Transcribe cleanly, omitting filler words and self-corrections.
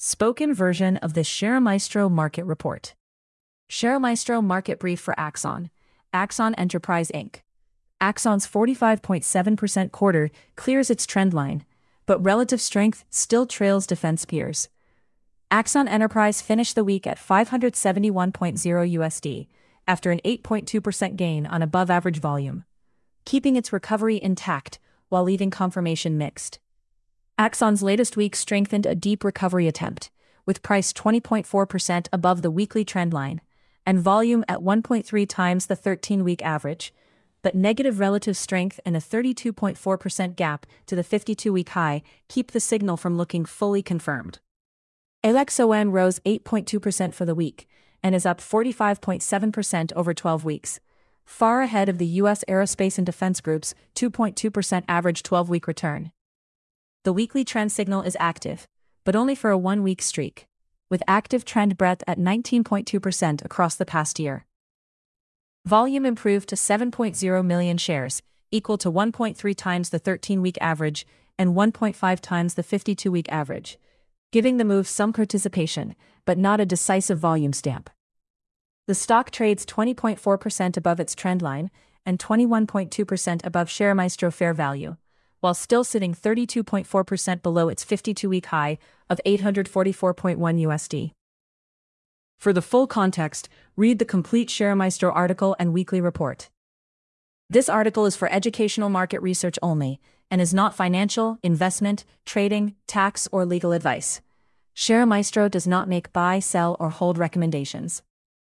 Spoken version of the ShareMaestro Market Report. ShareMaestro Market Brief for Axon. Axon Enterprise Inc. Axon's 45.7% quarter clears its trend line, but relative strength still trails defense peers. Axon Enterprise finished the week at $571.0 USD, after an 8.2% gain on above-average volume, keeping its recovery intact while leaving confirmation mixed. Axon's latest week strengthened a deep recovery attempt, with price 20.4% above the weekly trend line, and volume at 1.3 times the 13-week average, but negative relative strength and a 32.4% gap to the 52-week high keep the signal from looking fully confirmed. ALXON rose 8.2% for the week, and is up 45.7% over 12 weeks, far ahead of the U.S. Aerospace and Defense Group's 2.2% average 12-week return. The weekly trend signal is active, but only for a one-week streak, with active trend breadth at 19.2% across the past year. Volume improved to 7.0 million shares, equal to 1.3 times the 13-week average and 1.5 times the 52-week average, giving the move some participation, but not a decisive volume stamp. The stock trades 20.4% above its trend line and 21.2% above ShareMaestro fair value, while still sitting 32.4% below its 52-week high of $844.1 USD. For the full context, read the complete ShareMaestro article and weekly report. This article is for educational market research only, and is not financial, investment, trading, tax, or legal advice. ShareMaestro does not make buy, sell, or hold recommendations.